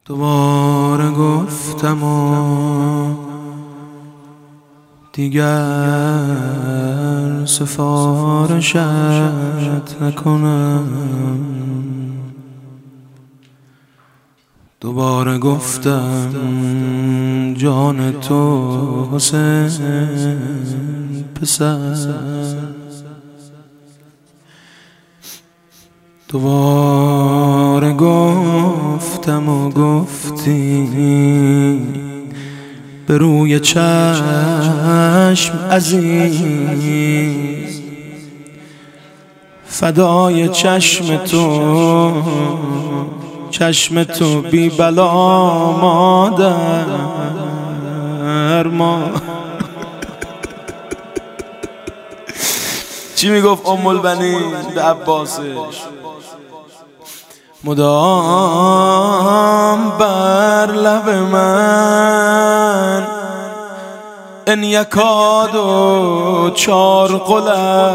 دوباره گفتم و دیگر سفارشت نکنم. دوباره گفتم جان تو حسین پسر. دوباره گفتم و گفتی به روی چشم عزیز، فدای چشم تو بی بلا مادر ما. چی میگفت ام البنین به عباسش؟ مدام بر لب من ان یکاد و چارقل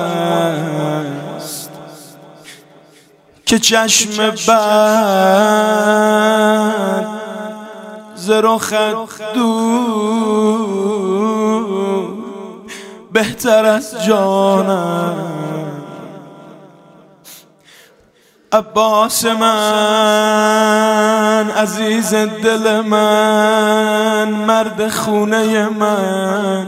است که چشم بد ز رخت دور بهتر از جانم. عباس من، عزیز دل من، مرد خونه من،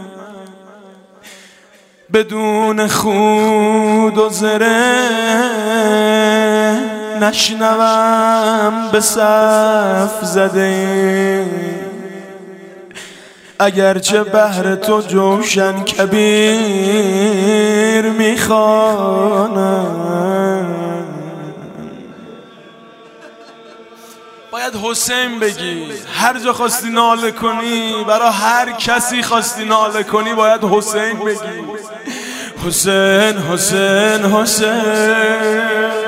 بدون خود و زره نشنوم به صف زده. اگرچه بهر تو جوشن کبیر میخوانم. باید حسین بگی. هر جا خواستی ناله کنی، برای هر کسی خواستی ناله کنی، باید حسین بگی. حسین حسین حسین.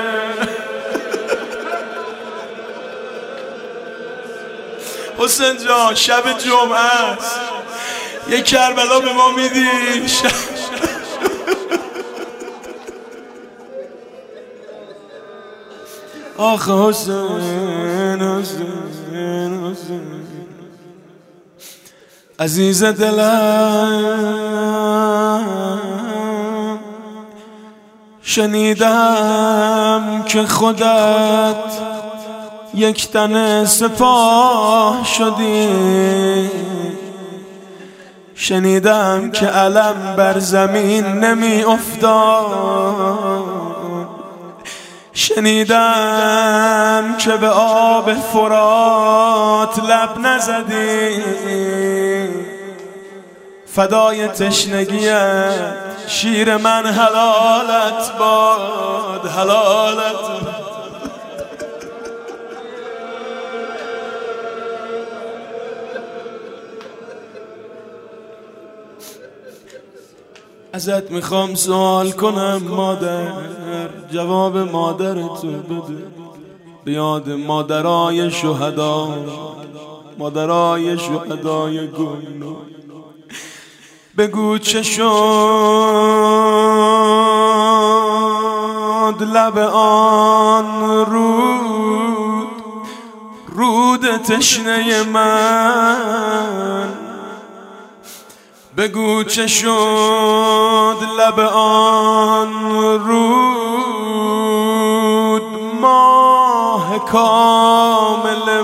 حسین جان شب جمعه است، یک کربلا به ما میدی؟ آخ حسین حسین حسین عزیز دلم، شنیدم که خودت یک تن سپاه شدی، شنیدم که علم بر زمین نمی افتاد، شنیدم که به آب فرات لب نزدی. فدای تشنگیت شیر من حلالت باد، حلالت باد. ازت میخوام سوال کنم مادر، جواب مادر تو بده. بیاد مادرای شهدا، مادرای شهدای گلنو، بگو چه شد لب آن رود تشنه من. بگو چه شد لب آن رود ماه کامل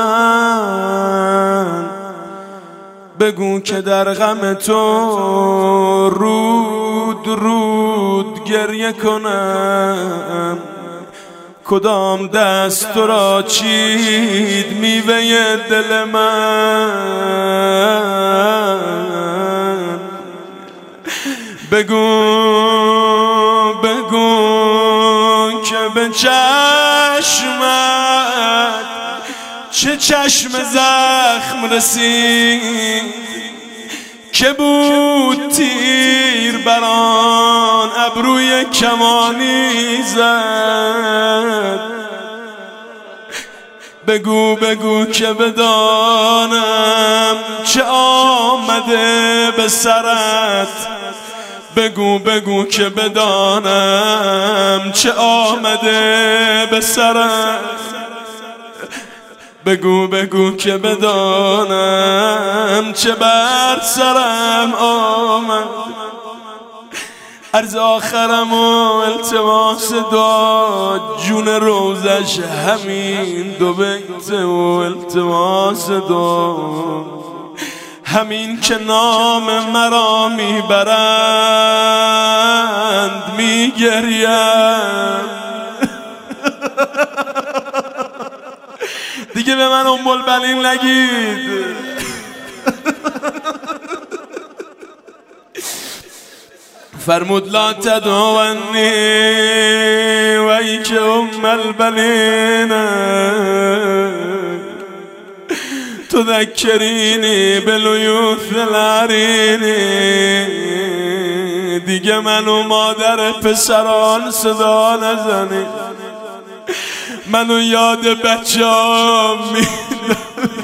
من. بگو که در غم تو رود گریه کنم. کدام دست تو را چید میوه دل من. بگو که به چشمت چه چشم زخم رسید، که بود تیر بران ابروی کمانی زد. بگو که بدانم چه آمده به سرت. بگو که بدانم چه آمده به سرت. بگو بگو که بدانم چه بر سرم آمد. عرض آخرم و التماس دعا جون روزش همین دو بیت و التماس دعا همین که نام مرا میبرند میگریم. دیگه به من ام البنین نگید. فرمود لا تدعونی و ای که ام البنین تذکرینی بلیوث العرینی. دیگه منو مادر پسران صدا نزنی، منو یاد بچه‌ام میدم.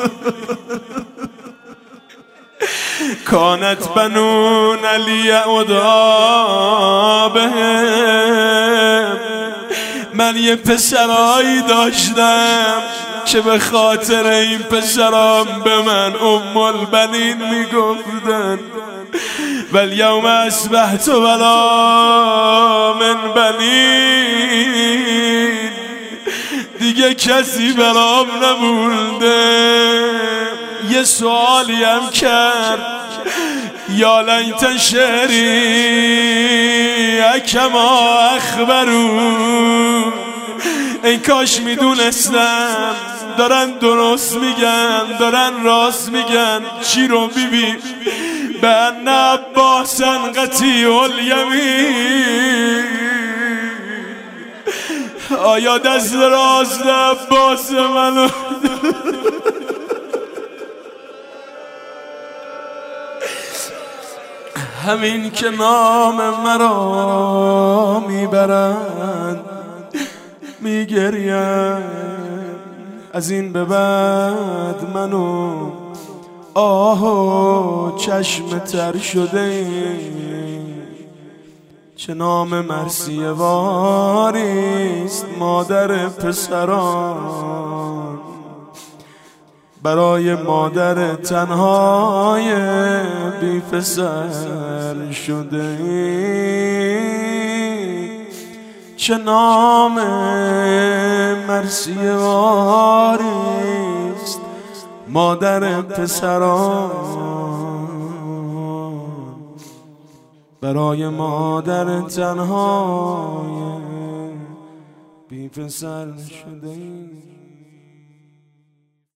کانت بنون علی ادعا بهم. من یه پسرایی داشتم که به خاطر این پسرام به من ام البنین میگفتن. والیوم اصبحت ولا من بنین. دیگه کسی برام نمونده. یه سوالی هم کرد یا لیت شعری کما اخبرون. ای کاش میدونستم دارن درست میگن، دارن راست میگن. چی رو بیبی؟ به ان عباسا قطیع الیمین. آیا دست راست عباس منو همین که نام مرا میبرند میگریم. از این به بعد منو آه و چشم تر شده. چه نام مرثیه واریست مادر پسران برای مادر تنهای بی پسر شده. چه نام مرثیه واریست مادر پسران برای مادر تنهای بی پسر شده.